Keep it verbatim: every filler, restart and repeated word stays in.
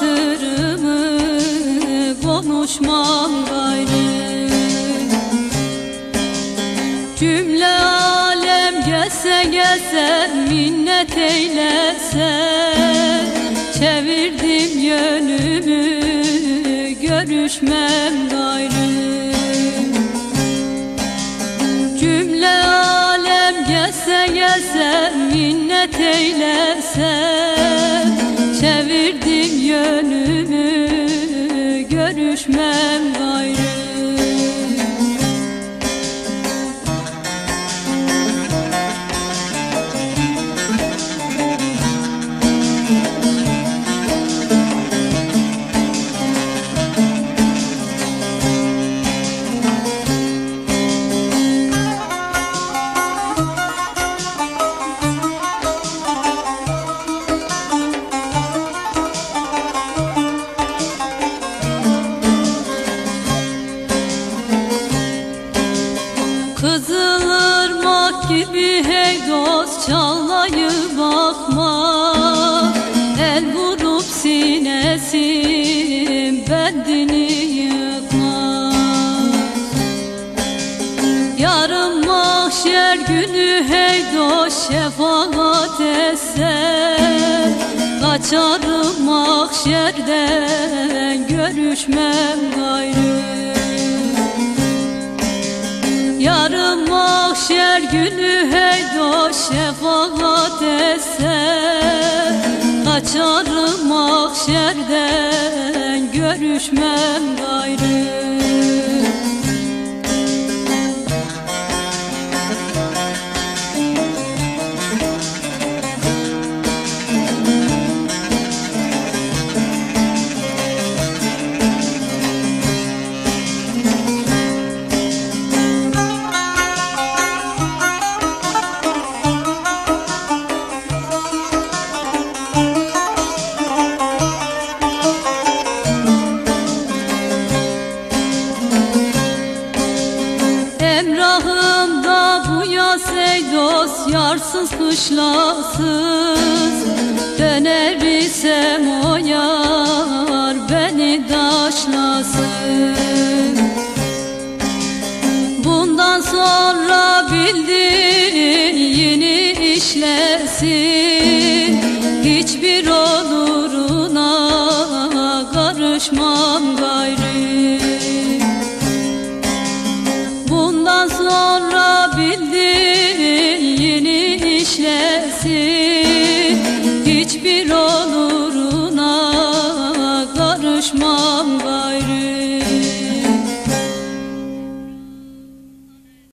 hatırımı konuşmam gayrı. Cümle alem gelse gelse minnet eylese, çevirdim yönümü görüşmem gayrı. Cümle alem gelse gelse minnet eylese, çevirdim yönümü görüşmem gayrı. Kızılırmak gibi hey dost çalayı bakma, el vurup sinesin bendini yıkma. Yarın mahşer günü hey dost şefaat etse, kaçarım mahşerden görüşmem gayrı. Yarın mahşer günü hey dost şefaat etse, kaçarım mahşerden görüşmem gayrı. Emrahımda bu yaz ey dost yarsız kışlasız, döner isem o yar beni taşlasın. Bundan sonra bildin yeni işlesin, hiçbir oluruna karışmam gayrı. Bundan sonra bildin yeni işlesin,